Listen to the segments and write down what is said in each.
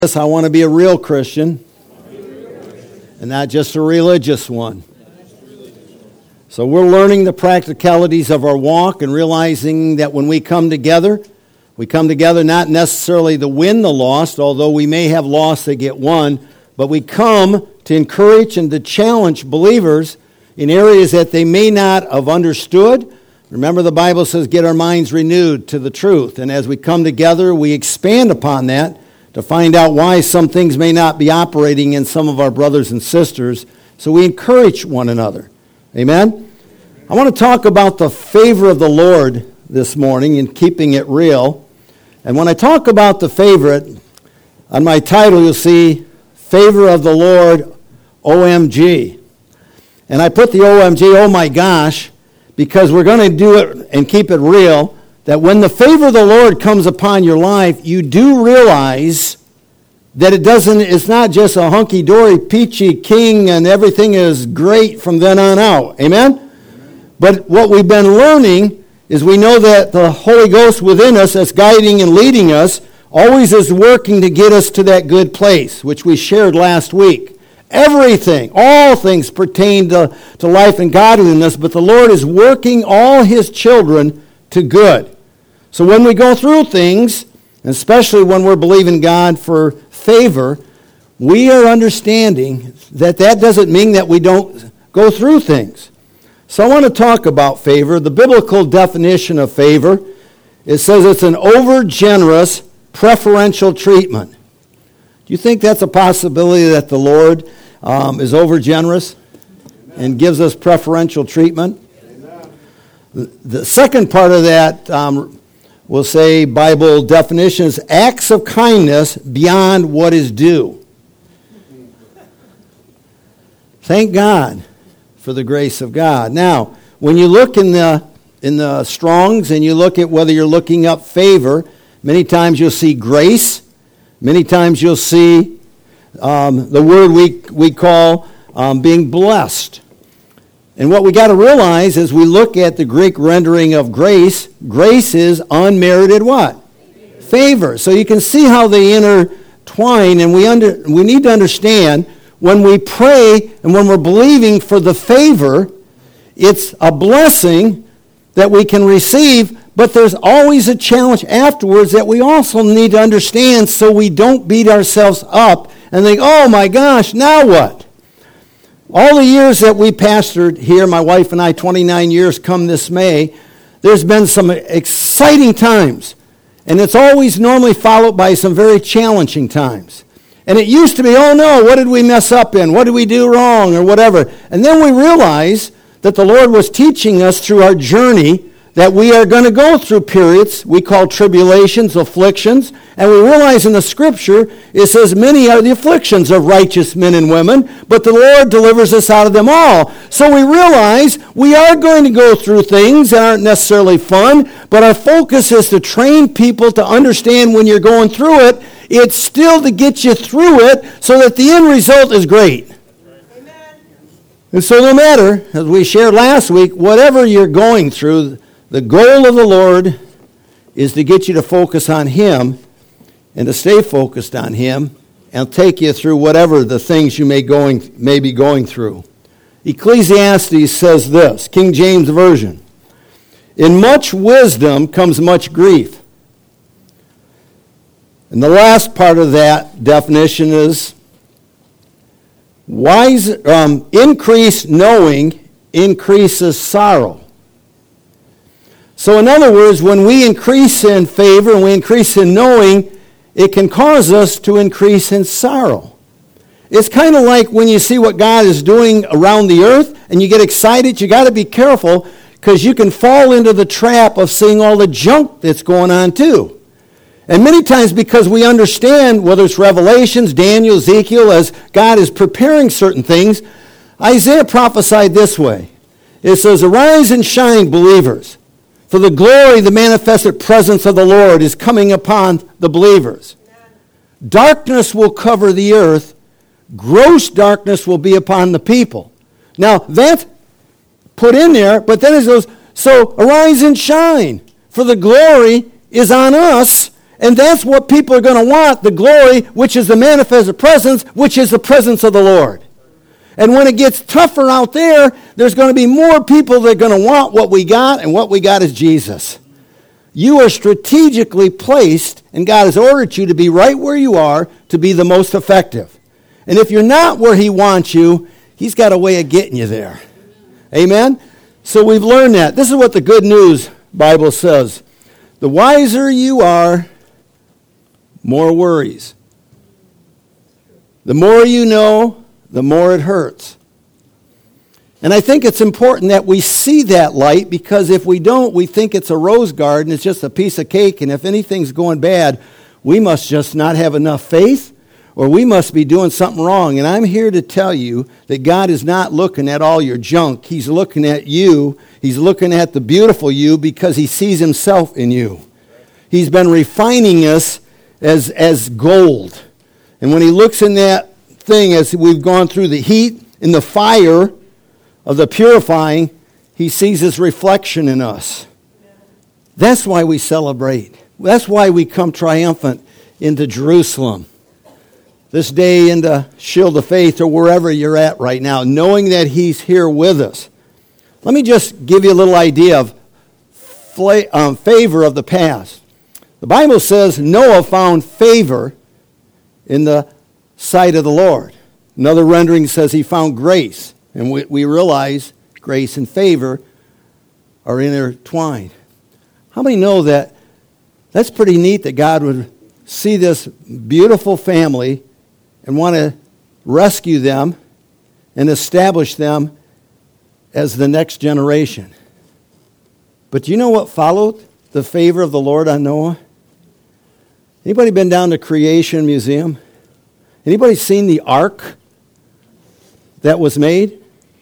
Yes, I want to be a real Christian and not just a religious one. So we're learning the practicalities of our walk and realizing that when we come together not necessarily to win the lost, although we may have lost that get won, but we come to encourage and to challenge believers in areas that they may not have understood. Remember, the Bible says, get our minds renewed to the truth. And as we come together, we expand upon that to find out why some things may not be operating in some of our brothers and sisters. So we encourage one another. Amen? I want to talk about the favor of the Lord this morning and keeping it real. And when I talk about the favorite, on my title you'll see Favor of the Lord, OMG. And I put the OMG, oh my gosh, because we're going to do it and keep it real, that when the favor of the Lord comes upon your life, you do realize that it's not just a hunky-dory, peachy king and everything is great from then on out. Amen? But what we've been learning is we know that the Holy Ghost within us that's guiding and leading us always is working to get us to that good place, which we shared last week. Everything, all things pertain to life and godliness, but the Lord is working all His children to good. So when we go through things, especially when we're believing God for favor, we are understanding that doesn't mean that we don't go through things. So I want to talk about favor. The biblical definition of favor, it says it's an over-generous, preferential treatment. Do you think that's a possibility that the Lord is over-generous and gives us preferential treatment? The second part of that, we'll say Bible definition is acts of kindness beyond what is due. Thank God for the grace of God. Now, when you look in the Strong's and you look at whether you're looking up favor, many times you'll see grace. Many times you'll see the word we call being blessed. And what we got to realize as we look at the Greek rendering of grace, grace is unmerited what? Favor. So you can see how they intertwine, and we need to understand when we pray and when we're believing for the favor, it's a blessing that we can receive, but there's always a challenge afterwards that we also need to understand so we don't beat ourselves up and think, oh my gosh, now what? All the years that we pastored here, my wife and I, 29 years come this May, there's been some exciting times. And it's always normally followed by some very challenging times. And it used to be, oh no, what did we mess up in? What did we do wrong or whatever? And then we realized that the Lord was teaching us through our journey that we are going to go through periods we call tribulations, afflictions, and we realize in the Scripture it says many are the afflictions of righteous men and women, but the Lord delivers us out of them all. So we realize we are going to go through things that aren't necessarily fun, but our focus is to train people to understand when you're going through it, it's still to get you through it so that the end result is great. Amen. And so no matter, as we shared last week, whatever you're going through, the goal of the Lord is to get you to focus on Him and to stay focused on Him and take you through whatever the things you may be going through. Ecclesiastes says this, King James Version, in much wisdom comes much grief. And the last part of that definition is increased knowing increases sorrow. So in other words, when we increase in favor and we increase in knowing, it can cause us to increase in sorrow. It's kind of like when you see what God is doing around the earth and you get excited, you got to be careful because you can fall into the trap of seeing all the junk that's going on too. And many times because we understand, whether it's Revelations, Daniel, Ezekiel, as God is preparing certain things, Isaiah prophesied this way. It says, arise and shine, believers. For the glory, the manifested presence of the Lord is coming upon the believers. Darkness will cover the earth. Gross darkness will be upon the people. Now, that's put in there, but then it goes, so arise and shine. For the glory is on us, And that's what people are going to want, the glory, which is the manifested presence, which is the presence of the Lord. And when it gets tougher out there, there's going to be more people that are going to want what we got, and what we got is Jesus. You are strategically placed, and God has ordered you to be right where you are to be the most effective. And if you're not where he wants you, he's got a way of getting you there. Amen? So we've learned that. This is what the Good News Bible says. The wiser you are, more worries. The more you know, the more it hurts. And I think it's important that we see that light, because if we don't, we think it's a rose garden, it's just a piece of cake, and if anything's going bad, we must just not have enough faith, or we must be doing something wrong. And I'm here to tell you that God is not looking at all your junk. He's looking at you. He's looking at the beautiful you, because he sees himself in you. He's been refining us as gold. And when he looks in that thing, as we've gone through the heat and the fire of the purifying, he sees his reflection in us. That's why we celebrate. That's why we come triumphant into Jerusalem this day, into Shield of Faith, or wherever you're at right now, knowing that he's here with us. Let me just give you a little idea of favor of the past. The Bible says Noah found favor in the sight of the Lord. Another rendering says he found grace. And we realize grace and favor are intertwined. How many know that that's pretty neat, that God would see this beautiful family and want to rescue them and establish them as the next generation? But do you know what followed the favor of the Lord on Noah? Anybody been down to Creation Museum? Anybody seen the ark that was made?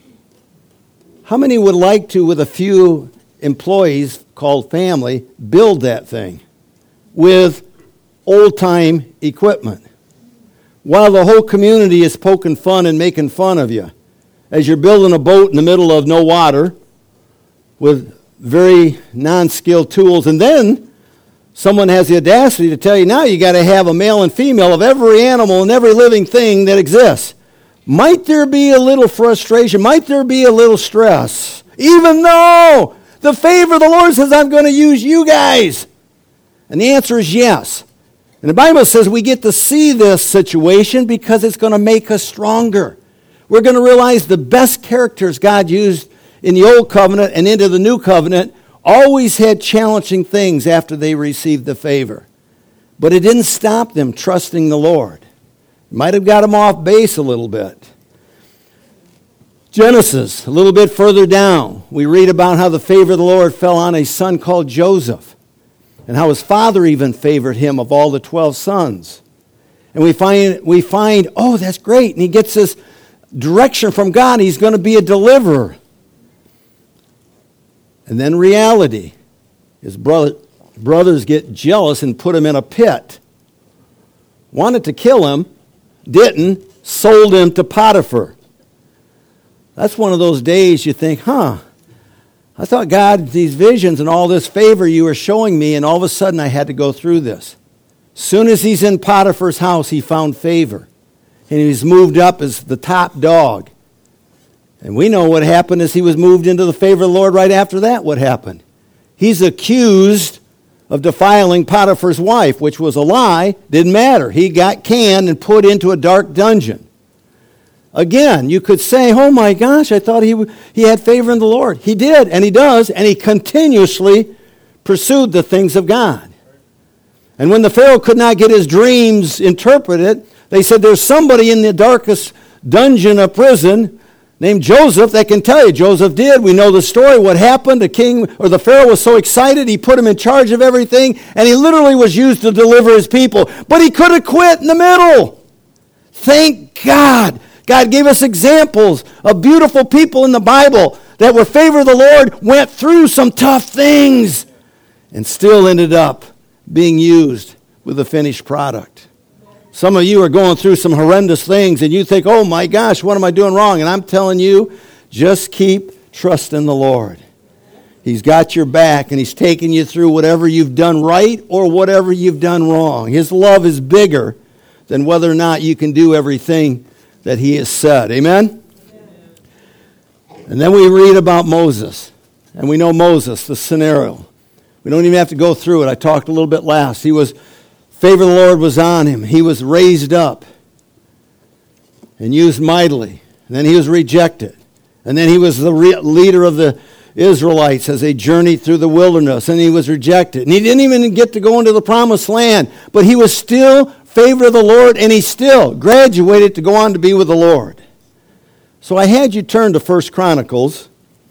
How many would like to, with a few employees called family, build that thing with old-time equipment, while the whole community is poking fun and making fun of you as you're building a boat in the middle of no water with very non-skilled tools? And then someone has the audacity to tell you, now you got to have a male and female of every animal and every living thing that exists. Might there be a little frustration? Might there be a little stress? Even though the favor of the Lord says, I'm going to use you guys. And the answer is yes. And the Bible says we get to see this situation because it's going to make us stronger. We're going to realize the best characters God used in the Old Covenant and into the New Covenant always had challenging things after they received the favor. But it didn't stop them trusting the Lord. Might have got them off base a little bit. Genesis, a little bit further down, we read about how the favor of the Lord fell on a son called Joseph, and how his father even favored him of all the 12 sons. And we find, oh, that's great, and he gets this direction from God. He's going to be a deliverer. And then reality, his brothers get jealous and put him in a pit. Wanted to kill him, didn't, sold him to Potiphar. That's one of those days you think, I thought God, these visions and all this favor you were showing me, and all of a sudden I had to go through this. Soon as he's in Potiphar's house, he found favor. And he's moved up as the top dog. And we know what happened as he was moved into the favor of the Lord right after that. What happened? He's accused of defiling Potiphar's wife, which was a lie. Didn't matter. He got canned and put into a dark dungeon. Again, you could say, oh my gosh, I thought he had favor in the Lord. He did, and he does, and he continuously pursued the things of God. And when the Pharaoh could not get his dreams interpreted, they said, there's somebody in the darkest dungeon of prison named Joseph that can tell you. Joseph did. We know the story. What happened? The king or the Pharaoh was so excited, he put him in charge of everything, and he literally was used to deliver his people. But he could have quit in the middle. Thank God. God gave us examples of beautiful people in the Bible that were favor of the Lord, went through some tough things, and still ended up being used with a finished product. Some of you are going through some horrendous things, and you think, oh my gosh, what am I doing wrong? And I'm telling you, just keep trusting the Lord. He's got your back, and He's taking you through whatever you've done right or whatever you've done wrong. His love is bigger than whether or not you can do everything that He has said. Amen? And then we read about Moses. And we know Moses, the scenario. We don't even have to go through it. I talked a little bit last. Favor of the Lord was on him. He was raised up and used mightily. And then he was rejected. And then he was the leader of the Israelites as they journeyed through the wilderness. And he was rejected. And he didn't even get to go into the promised land. But he was still favor of the Lord, and he still graduated to go on to be with the Lord. So I had you turn to 1 Chronicles.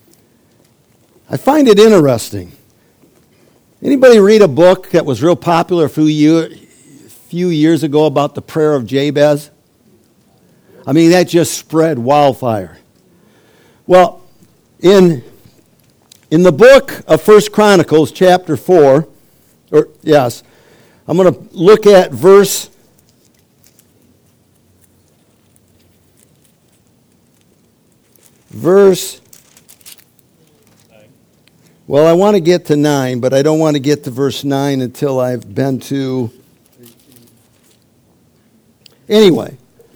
I find it interesting. Anybody read a book that was real popular a few years ago about the prayer of Jabez? I mean, that just spread wildfire. Well, in the book of 1 Chronicles, chapter 4, I'm going to look at verse 9. Well, I want to get to 9, but I don't want to get to verse 9 until I've been to... Anyway,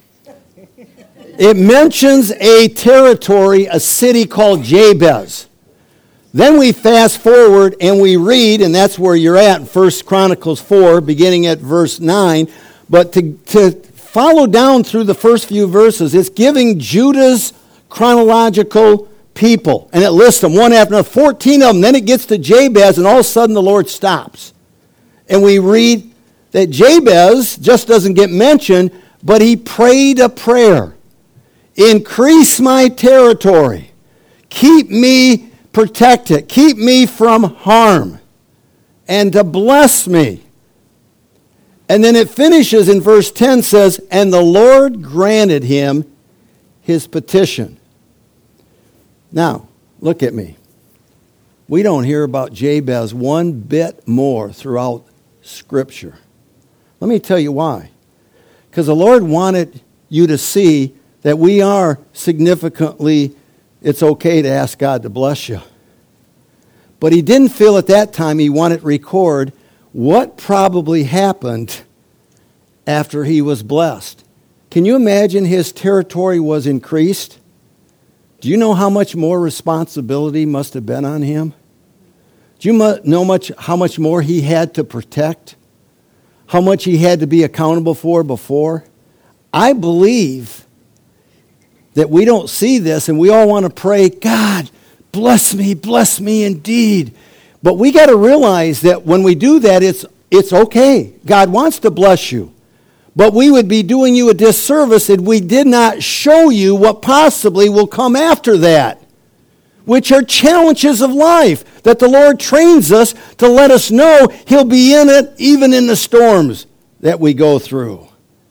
it mentions a territory, a city called Jabez. Then we fast forward and we read, and that's where you're at, 1 Chronicles 4, beginning at verse 9. But to follow down through the first few verses, it's giving Judah's chronological people. And it lists them one after another, 14 of them. Then it gets to Jabez, and all of a sudden the Lord stops. And we read that Jabez just doesn't get mentioned, but he prayed a prayer. Increase my territory. Keep me protected. Keep me from harm. And to bless me. And then it finishes in verse 10 says, and the Lord granted him his petition. Now, look at me. We don't hear about Jabez one bit more throughout Scripture. Let me tell you why. Because the Lord wanted you to see that we are significantly, it's okay to ask God to bless you. But He didn't feel at that time He wanted to record what probably happened after he was blessed. Can you imagine his territory was increased? Do you know how much more responsibility must have been on him? Do you know how much more he had to protect? How much he had to be accountable for before? I believe that we don't see this and we all want to pray, God, bless me indeed. But we got to realize that when we do that, it's okay. God wants to bless you. But we would be doing you a disservice if we did not show you what possibly will come after that, which are challenges of life that the Lord trains us to let us know He'll be in it even in the storms that we go through.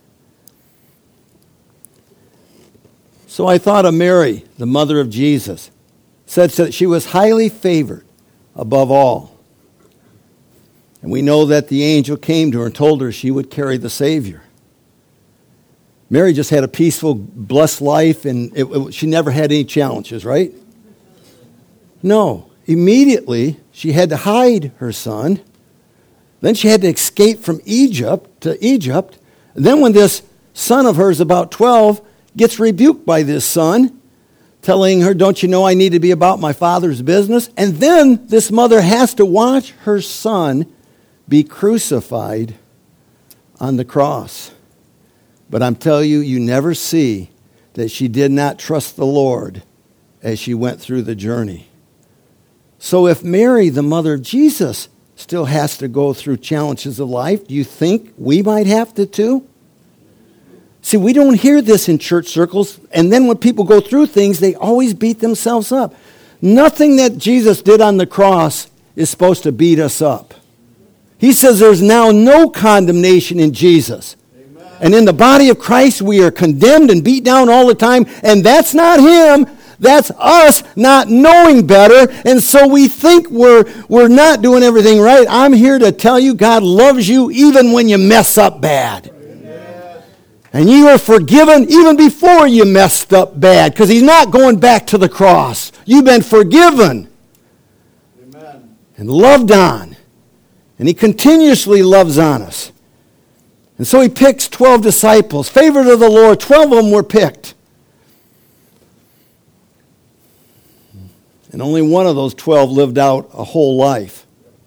So I thought of Mary, the mother of Jesus, said that she was highly favored above all. And we know that the angel came to her and told her she would carry the Savior. Mary just had a peaceful, blessed life, and she never had any challenges, right? No. Immediately, she had to hide her son. Then she had to escape from Egypt to Egypt. And then when this son of hers, about 12, gets rebuked by this son, telling her, don't you know I need to be about my father's business? And then this mother has to watch her son be crucified on the cross. But I'm telling you, you never see that she did not trust the Lord as she went through the journey. So if Mary, the mother of Jesus, still has to go through challenges of life, do you think we might have to too? See, we don't hear this in church circles, and then when people go through things, they always beat themselves up. Nothing that Jesus did on the cross is supposed to beat us up. He says there's now no condemnation in Jesus. And in the body of Christ, we are condemned and beat down all the time. And that's not Him. That's us not knowing better. And so we think we're not doing everything right. I'm here to tell you God loves you even when you mess up bad. Amen. And you are forgiven even before you messed up bad. Because He's not going back to the cross. You've been forgiven. and loved on. And he continuously loves on us. And so he picks 12 disciples, favorite of the Lord. 12 of them were picked. And only one of those 12 lived out a whole life.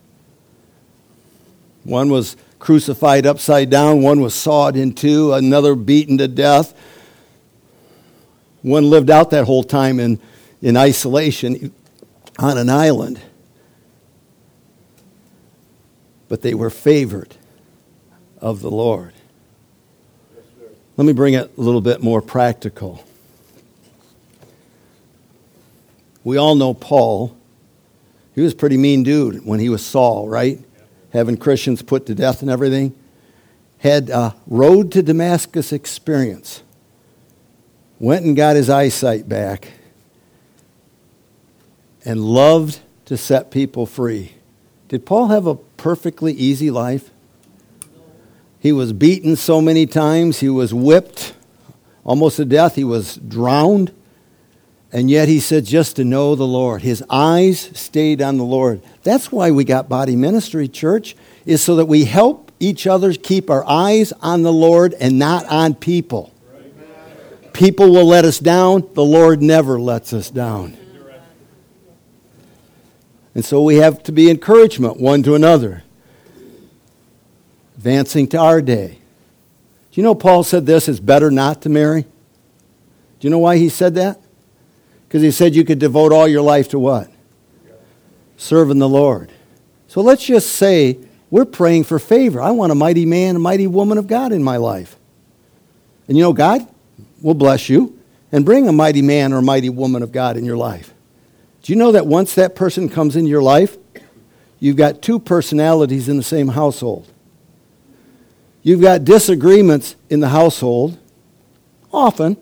One was crucified upside down. One was sawed in two. Another beaten to death. One lived out that whole time in isolation on an island. But they were favored of the Lord. Let me bring it a little bit more practical. We all know Paul. He was a pretty mean dude when he was Saul, right? Having Christians put to death and everything. Had a road to Damascus experience. Went and got his eyesight back. And loved to set people free. Did Paul have a perfectly easy life? He was beaten so many times. He was whipped almost to death. He was drowned. And yet he said just to know the Lord. His eyes stayed on the Lord. That's why we got body ministry, church, is so that we help each other keep our eyes on the Lord and not on people. People will let us down. The Lord never lets us down. And so we have to be encouragement one to another. Advancing to our day. Do you know Paul said this, it's better not to marry? Do you know why he said that? Because he said you could devote all your life to what? Serving the Lord. So let's just say we're praying for favor. I want a mighty man, a mighty woman of God in my life. And you know, God will bless you and bring a mighty man or a mighty woman of God in your life. Do you know that once that person comes into your life, you've got two personalities in the same household? You've got disagreements in the household, often.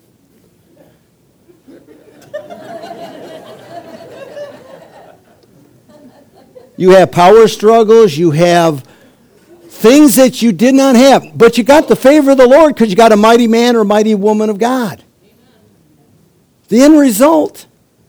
You have power struggles, you have things that you did not have. But you got the favor of the Lord because you got a mighty man or a mighty woman of God. The end result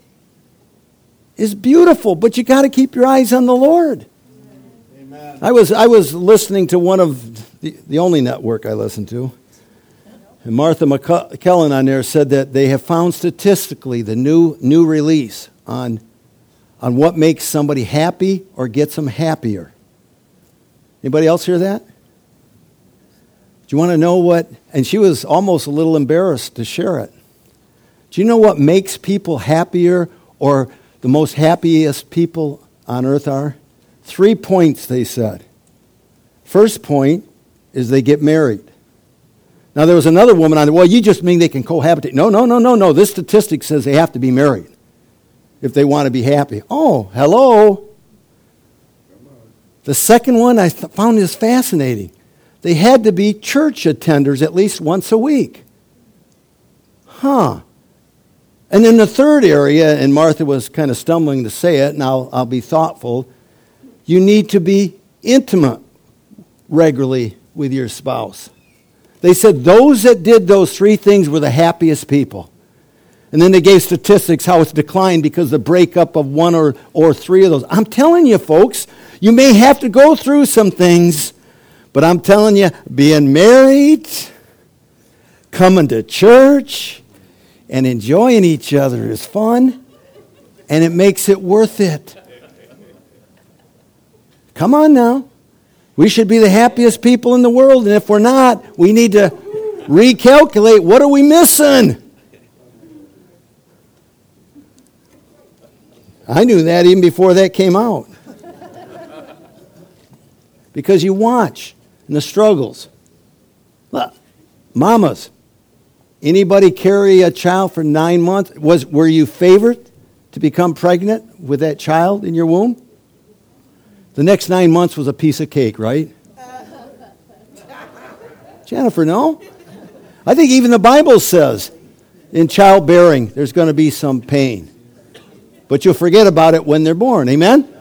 is beautiful, but you got to keep your eyes on the Lord. Amen. I was listening to one of the only network I listen to, and Martha McKellen on there said that they have found statistically the new release on what makes somebody happy or gets them happier. Anybody else hear that? Do you want to know what? And she was almost a little embarrassed to share it. Do you know what makes people happier or the most happiest people on earth are? 3 points, they said. First point is they get married. Now, there was another woman on there, well, you just mean they can cohabitate. No. This statistic says they have to be married if they want to be happy. Oh, hello. The second one I found is fascinating. They had to be church attenders at least once a week. Huh. And then the third area, and Martha was kind of stumbling to say it, and I'll be thoughtful, you need to be intimate regularly with your spouse. They said those that did those three things were the happiest people. And then they gave statistics how it's declined because of the breakup of one or three of those. I'm telling you, folks, you may have to go through some things, but I'm telling you, being married, coming to church, and enjoying each other is fun, and it makes it worth it. Come on now. We should be the happiest people in the world, and if we're not, we need to recalculate what are we missing. I knew that even before that came out. Because you watch the struggles. Look, mamas, anybody carry a child for 9 months? Were you favored to become pregnant with that child in your womb? The next 9 months was a piece of cake, right? Jennifer, no? I think even the Bible says in childbearing there's going to be some pain. But you'll forget about it when they're born. Amen?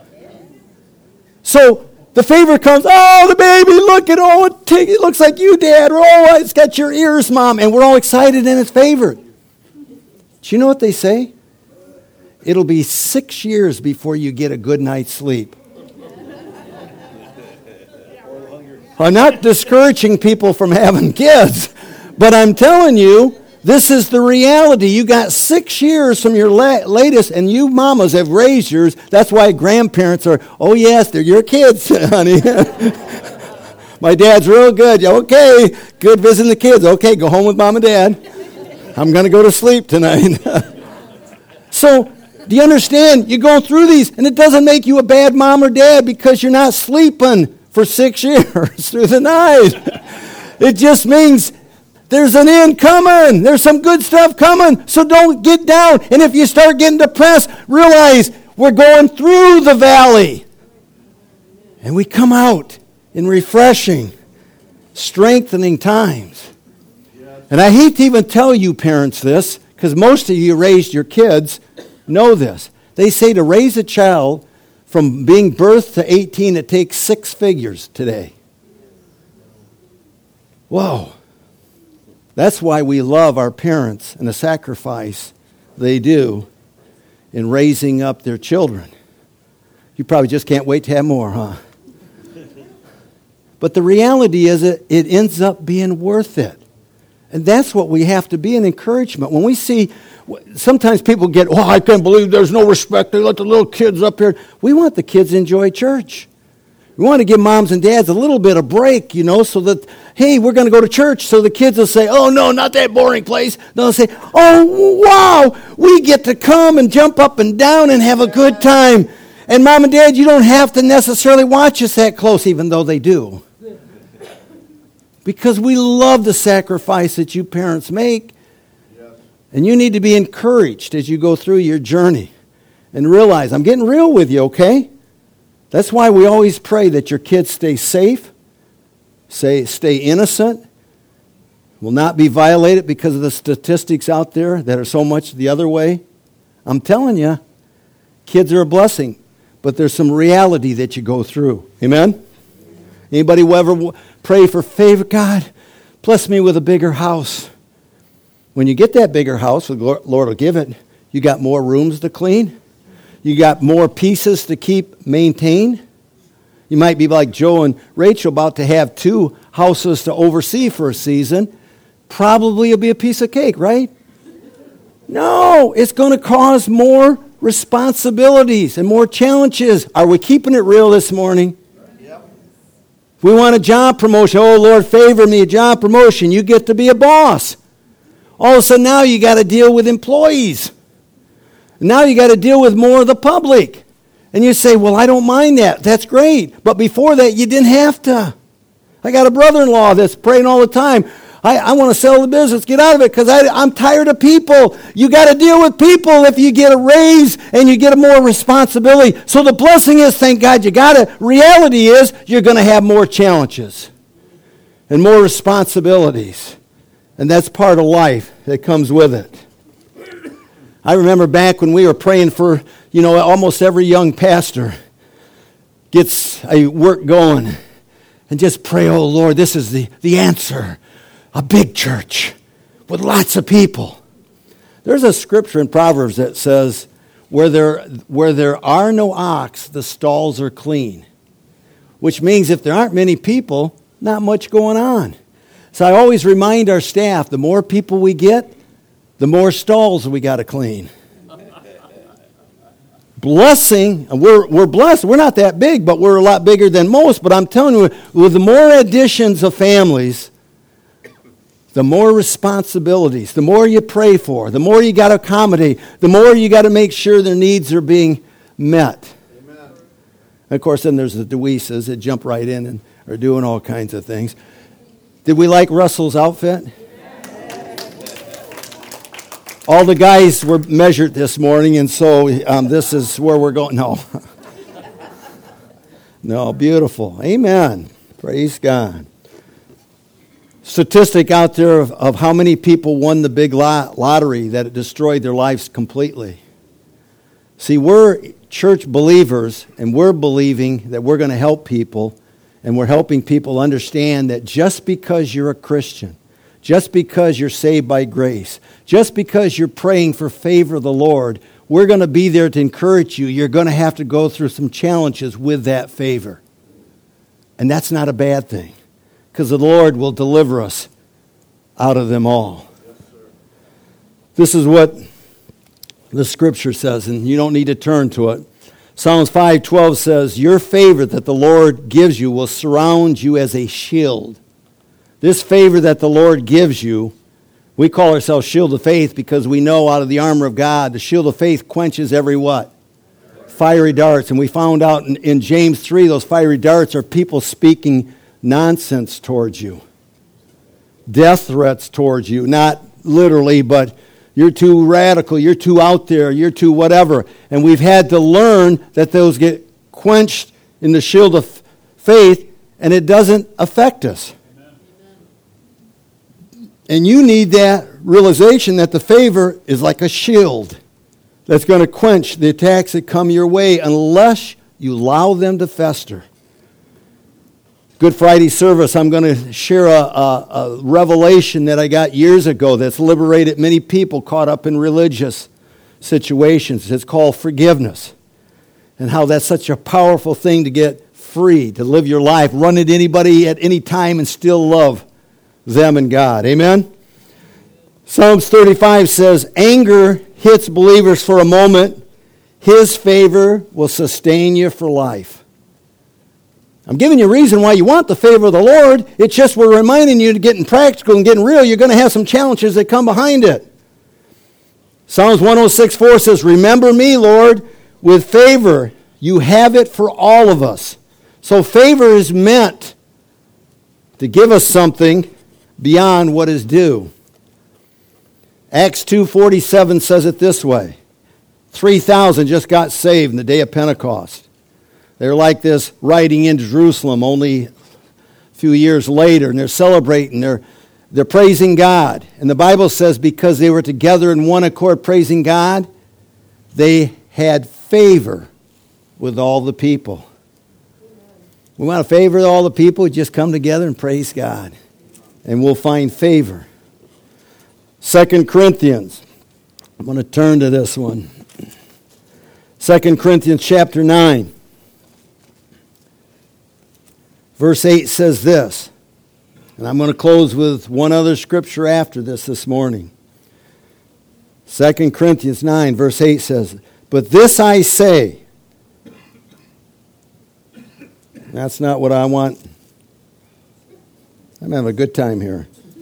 So the favor comes, oh, the baby, look at it looks like you, Dad. Or, oh, it's got your ears, Mom. And we're all excited and it's favored. Do you know what they say? it'll be 6 years before you get a good night's sleep. I'm not discouraging people from having kids, but I'm telling you, this is the reality. You got 6 years from your latest, and you mamas have raised yours. That's why grandparents are, oh yes, they're your kids, honey. My dad's real good. Okay, good visiting the kids. Okay, go home with mom and dad. I'm going to go to sleep tonight. So, do you understand? You go through these, and it doesn't make you a bad mom or dad because you're not sleeping for 6 years through the night. It just means there's an end coming. There's some good stuff coming. So don't get down. And if you start getting depressed, realize we're going through the valley. And we come out in refreshing, strengthening times. And I hate to even tell you parents this, because most of you raised your kids know this. They say to raise a child from being birthed to 18, it takes 6 figures today. Whoa. That's why we love our parents and the sacrifice they do in raising up their children. You probably just can't wait to have more, huh? But the reality is it ends up being worth it. And that's what we have to be, an encouragement. When we see, sometimes people get, oh, I can't believe there's no respect. They let the little kids up here. We want the kids to enjoy church. We want to give moms and dads a little bit of break, so that, hey, we're going to go to church. So the kids will say, oh, no, not that boring place. They'll say, oh, wow, we get to come and jump up and down and have a good time. And mom and dad, you don't have to necessarily watch us that close, even though they do. Because we love the sacrifice that you parents make. And you need to be encouraged as you go through your journey. And realize, I'm getting real with you, okay? That's why we always pray that your kids stay safe, stay innocent, will not be violated because of the statistics out there that are so much the other way. I'm telling you, kids are a blessing, but there's some reality that you go through. Amen? Anybody who ever pray for favor? God, bless me with a bigger house. When you get that bigger house, the Lord will give it, you got more rooms to clean. You got more pieces to keep maintained. You might be like Joe and Rachel, about to have 2 houses to oversee for a season. Probably it'll be a piece of cake, right? No, it's going to cause more responsibilities and more challenges. Are we keeping it real this morning? Yep. If we want a job promotion, oh Lord, favor me, a job promotion. You get to be a boss. All of a sudden now you got to deal with employees. Now you got to deal with more of the public. And you say, well, I don't mind that. That's great. But before that, you didn't have to. I got a brother-in-law that's praying all the time. I want to sell the business, get out of it, because I'm tired of people. You got to deal with people if you get a raise and you get a more responsibility. So the blessing is, thank God you got it. Reality is, you're going to have more challenges and more responsibilities. And that's part of life that comes with it. I remember back when we were praying for, almost every young pastor gets a work going. And just pray, oh Lord, this is the answer. A big church with lots of people. There's a scripture in Proverbs that says, where there are no ox, the stalls are clean. Which means if there aren't many people, not much going on. So I always remind our staff, the more people we get, the more stalls we got to clean. Blessing, we're blessed. We're not that big, but we're a lot bigger than most. But I'm telling you, with the more additions of families, the more responsibilities, the more you pray for, the more you got to accommodate, the more you got to make sure their needs are being met. Amen. Of course, then there's the Deweeses that jump right in and are doing all kinds of things. Did we like Russell's outfit? All the guys were measured this morning, and so this is where we're going. No. No, beautiful. Amen. Praise God. Statistic out there of how many people won the big lottery that it destroyed their lives completely. See, we're church believers, and we're believing that we're going to help people, and we're helping people understand that just because you're a Christian, just because you're saved by grace, just because you're praying for favor of the Lord, we're going to be there to encourage you. You're going to have to go through some challenges with that favor. And that's not a bad thing, because the Lord will deliver us out of them all. Yes, sir. This is what the Scripture says, and you don't need to turn to it. Psalms 5:12 says, your favor that the Lord gives you will surround you as a shield. This favor that the Lord gives you, we call ourselves shield of faith because we know out of the armor of God, the shield of faith quenches every what? Fiery darts. And we found out in James 3, those fiery darts are people speaking nonsense towards you. Death threats towards you. Not literally, but you're too radical, you're too out there, you're too whatever. And we've had to learn that those get quenched in the shield of faith, and it doesn't affect us. And you need that realization that the favor is like a shield that's going to quench the attacks that come your way unless you allow them to fester. Good Friday service, I'm going to share a revelation that I got years ago that's liberated many people caught up in religious situations. It's called forgiveness. And how that's such a powerful thing to get free, to live your life, run at anybody at any time and still love them and God. Amen? Psalms 35 says, anger hits believers for a moment. His favor will sustain you for life. I'm giving you a reason why you want the favor of the Lord. It's just we're reminding you to getting practical and getting real. You're going to have some challenges that come behind it. Psalms 106:4 says, remember me, Lord, with favor. You have it for all of us. So favor is meant to give us something beyond what is due. Acts 2:47 says it this way. 3,000 just got saved in the day of Pentecost. They're like this riding into Jerusalem only a few years later, and they're celebrating, they're praising God. And the Bible says because they were together in one accord praising God, they had favor with all the people. We want to favor all the people, just come together and praise God. And we'll find favor. 2 Corinthians. I'm going to turn to this one. 2 Corinthians chapter 9. Verse 8 says this. And I'm going to close with one other scripture after this morning. 2 Corinthians 9, verse 8 says, but this I say. That's not what I want. I'm having a good time here.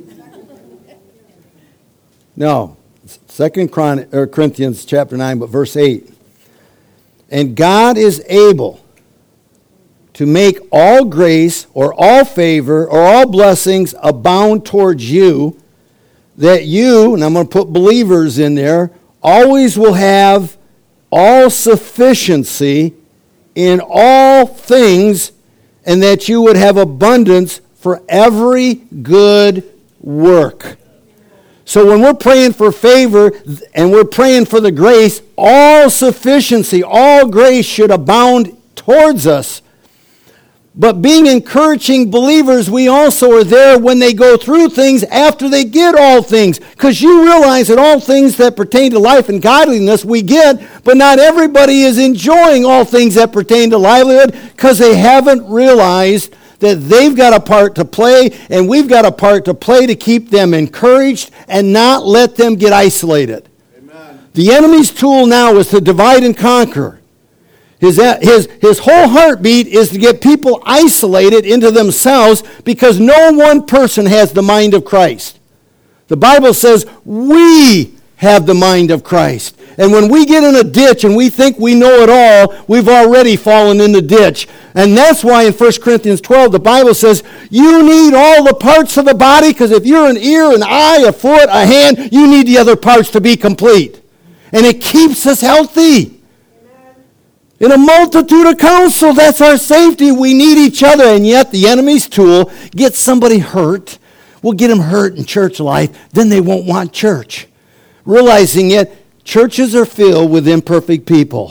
No, 2 Corinthians chapter 9, but verse 8. And God is able to make all grace or all favor or all blessings abound towards you, that you, and I'm going to put believers in there, always will have all sufficiency in all things, and that you would have abundance for every good work. So when we're praying for favor and we're praying for the grace, all sufficiency, all grace should abound towards us. But being encouraging believers, we also are there when they go through things after they get all things. Because you realize that all things that pertain to life and godliness we get, but not everybody is enjoying all things that pertain to livelihood because they haven't realized that they've got a part to play and we've got a part to play to keep them encouraged and not let them get isolated. Amen. The enemy's tool now is to divide and conquer. His whole heartbeat is to get people isolated into themselves because no one person has the mind of Christ. The Bible says we have the mind of Christ. And when we get in a ditch and we think we know it all, we've already fallen in the ditch. And that's why in 1 Corinthians 12, the Bible says you need all the parts of the body because if you're an ear, an eye, a foot, a hand, you need the other parts to be complete. And it keeps us healthy. In a multitude of counsel, that's our safety. We need each other. And yet the enemy's tool gets somebody hurt. We'll get them hurt in church life. Then they won't want church. Realizing it, churches are filled with imperfect people.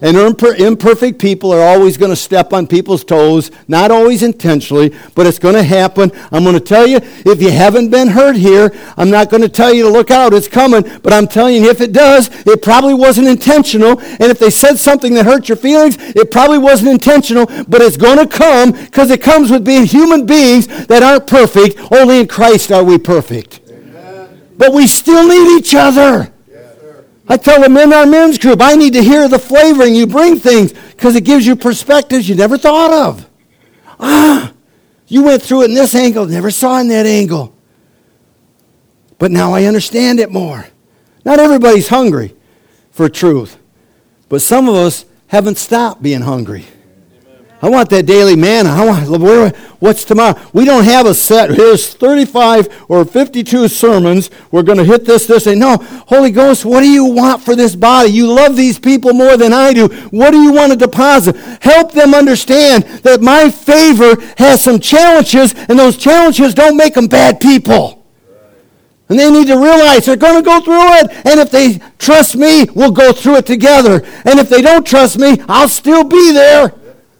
And imperfect people are always going to step on people's toes, not always intentionally, but it's going to happen. I'm going to tell you, if you haven't been hurt here, I'm not going to tell you to look out, it's coming, but I'm telling you, if it does, it probably wasn't intentional. And if they said something that hurt your feelings, it probably wasn't intentional, but it's going to come because it comes with being human beings that aren't perfect. Only in Christ are we perfect. Amen. But we still need each other. I tell them in our men's group, I need to hear the flavoring you bring things because it gives you perspectives you never thought of. You went through it in this angle, never saw it in that angle. But now I understand it more. Not everybody's hungry for truth, but some of us haven't stopped being hungry. I want that daily manna. What's tomorrow? We don't have a set. Here's 35 or 52 sermons. We're going to hit this. And no, Holy Ghost, what do you want for this body? You love these people more than I do. What do you want to deposit? Help them understand that my favor has some challenges, and those challenges don't make them bad people. And they need to realize they're going to go through it. And if they trust me, we'll go through it together. And if they don't trust me, I'll still be there.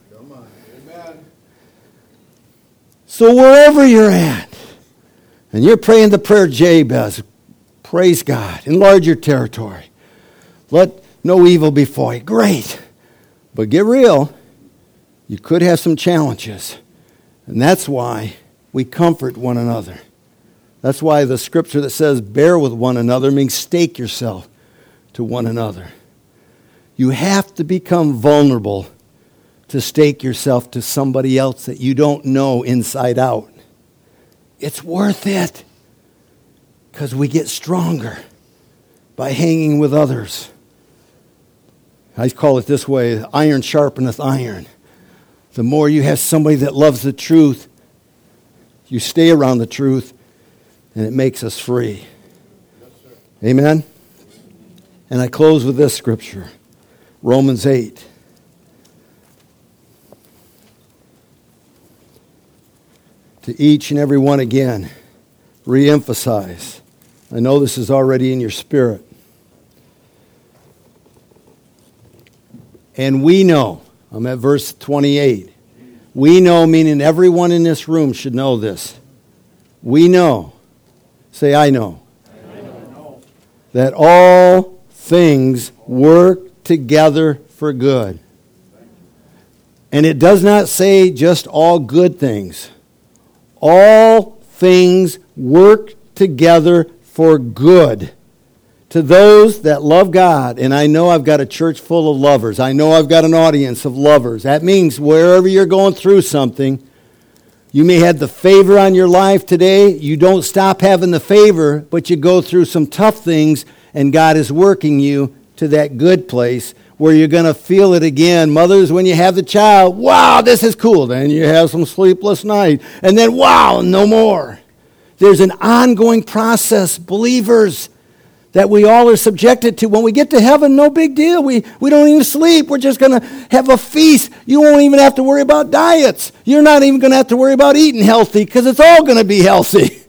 So wherever you're at, and you're praying the prayer Jabez, praise God, enlarge your territory. Let no evil befall you. Great. But get real. You could have some challenges. And that's why we comfort one another. That's why the scripture that says bear with one another means stake yourself to one another. You have to become vulnerable to stake yourself to somebody else that you don't know inside out. It's worth it because we get stronger by hanging with others. I call it this way, iron sharpeneth iron. The more you have somebody that loves the truth, you stay around the truth, and it makes us free. Amen? And I close with this scripture, Romans 8. To each and every one again, re-emphasize. I know this is already in your spirit. And we know, I'm at verse 28. We know, meaning everyone in this room should know this. We know, say I know, that all things work together for good. And it does not say just all good things. All things work together for good to those that love God. And I know I've got a church full of lovers. I know I've got an audience of lovers. That means wherever you're going through something, you may have the favor on your life today. You don't stop having the favor, but you go through some tough things, and God is working you to that good place where you're going to feel it again. Mothers, when you have the child, wow, this is cool. Then you have some sleepless night. And then, wow, no more. There's an ongoing process, believers, that we all are subjected to. When we get to heaven, no big deal. We don't even sleep. We're just going to have a feast. You won't even have to worry about diets. You're not even going to have to worry about eating healthy because it's all going to be healthy.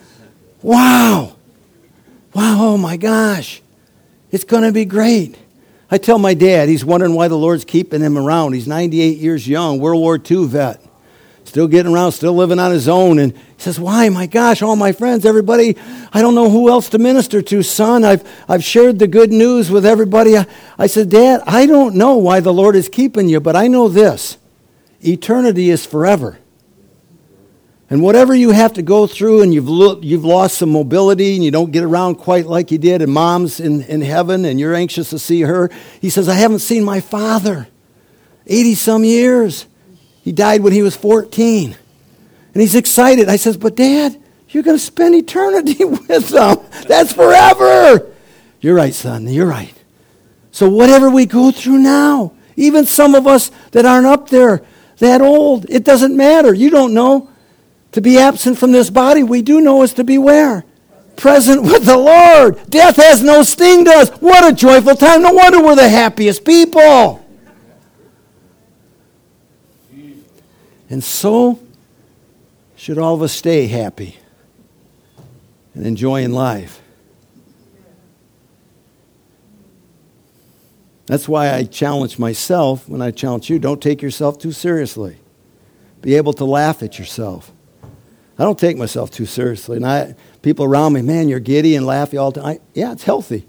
Wow. Wow, oh my gosh. It's going to be great. I tell my dad, he's wondering why the Lord's keeping him around. He's 98 years young, World War II vet. Still getting around, still living on his own. And he says, why? My gosh, all my friends, everybody, I don't know who else to minister to, son. I've shared the good news with everybody. I said, Dad, I don't know why the Lord is keeping you, but I know this. Eternity is forever. And whatever you have to go through and you've lost some mobility and you don't get around quite like you did, and Mom's in heaven and you're anxious to see her. He says, I haven't seen my father 80-some years. He died when he was 14. And he's excited. I says, but Dad, you're going to spend eternity with them. That's forever. You're right, son. You're right. So whatever we go through now, even some of us that aren't up there that old, it doesn't matter. You don't know. To be absent from this body, we do know is to be where? Present with the Lord. Death has no sting to us. What a joyful time. No wonder we're the happiest people. And so should all of us stay happy and enjoying life. That's why I challenge myself when I challenge you. Don't take yourself too seriously. Be able to laugh at yourself. I don't take myself too seriously. And people around me, man, you're giddy and laughy all the time. Yeah, it's healthy.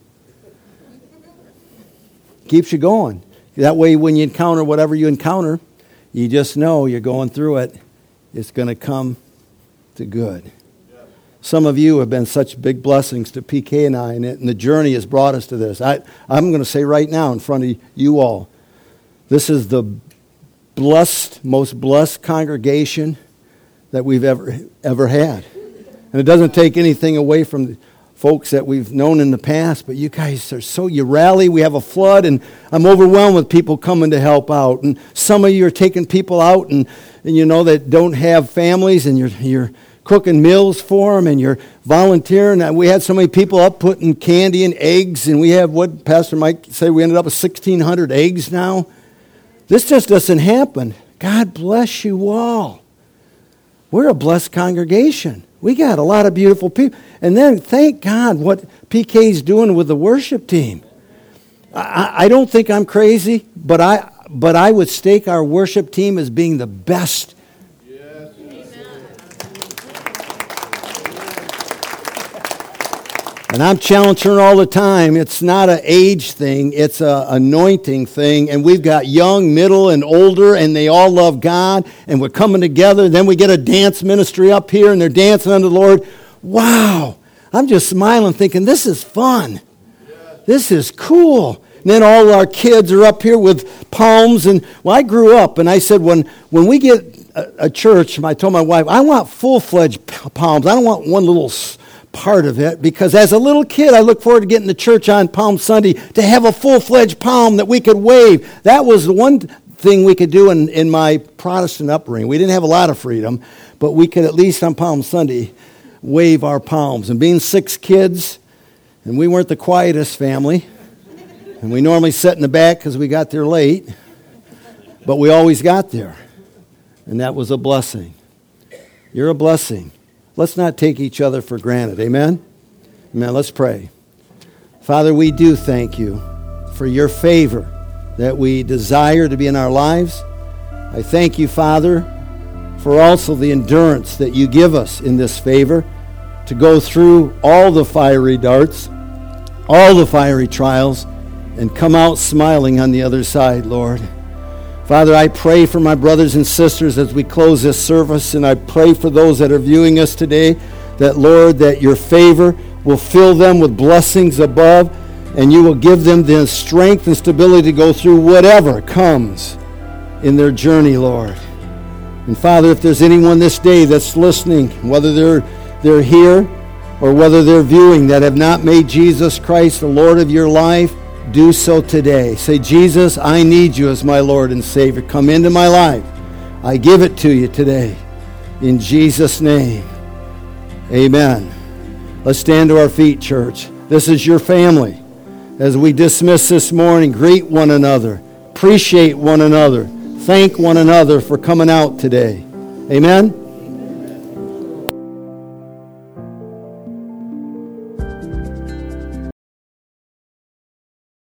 Keeps you going. That way when you encounter whatever you encounter, you just know you're going through it. It's going to come to good. Some of you have been such big blessings to PK and I, and the journey has brought us to this. I'm going to say right now in front of you all, this is the most blessed congregation that we've ever had. And it doesn't take anything away from the folks that we've known in the past, but you guys are you rally, we have a flood, and I'm overwhelmed with people coming to help out. And some of you are taking people out and you know that don't have families, and you're cooking meals for them, and you're volunteering. And we had so many people up putting candy and eggs, and we have, what Pastor Mike said, we ended up with 1,600 eggs now. This just doesn't happen. God bless you all. We're a blessed congregation. We got a lot of beautiful people. And then thank God what PK's doing with the worship team. I don't think I'm crazy, but I would stake our worship team as being the best. And I'm challenging her all the time. It's not an age thing. It's an anointing thing. And we've got young, middle, and older, and they all love God. And we're coming together. Then we get a dance ministry up here, and they're dancing unto the Lord. Wow. I'm just smiling, thinking, this is fun. This is cool. And then all our kids are up here with palms. And, well, I grew up, and I said, when we get a church, I told my wife, I want full-fledged palms. I don't want one little part of it, because as a little kid I look forward to getting to church on Palm Sunday to have a full-fledged palm that we could wave. That was the one thing we could do in my Protestant upbringing. We didn't have a lot of freedom, but we could at least on Palm Sunday wave our palms. And being 6 kids, and we weren't the quietest family, and we normally sat in the back because we got there late, but we always got there, and that was a blessing. You're a blessing. Let's not take each other for granted. Amen? Amen. Let's pray. Father, we do thank you for your favor that we desire to be in our lives. I thank you, Father, for also the endurance that you give us in this favor to go through all the fiery darts, all the fiery trials, and come out smiling on the other side, Lord. Father, I pray for my brothers and sisters as we close this service, and I pray for those that are viewing us today, that, Lord, that your favor will fill them with blessings above, and you will give them the strength and stability to go through whatever comes in their journey, Lord. And Father, if there's anyone this day that's listening, whether they're here or whether they're viewing, that have not made Jesus Christ the Lord of your life, do so today. Say, Jesus, I need you as my Lord and Savior. Come into my life. I give it to you today. In Jesus' name, amen. Let's stand to our feet, church. This is your family. As we dismiss this morning, greet one another. Appreciate one another. Thank one another for coming out today. Amen.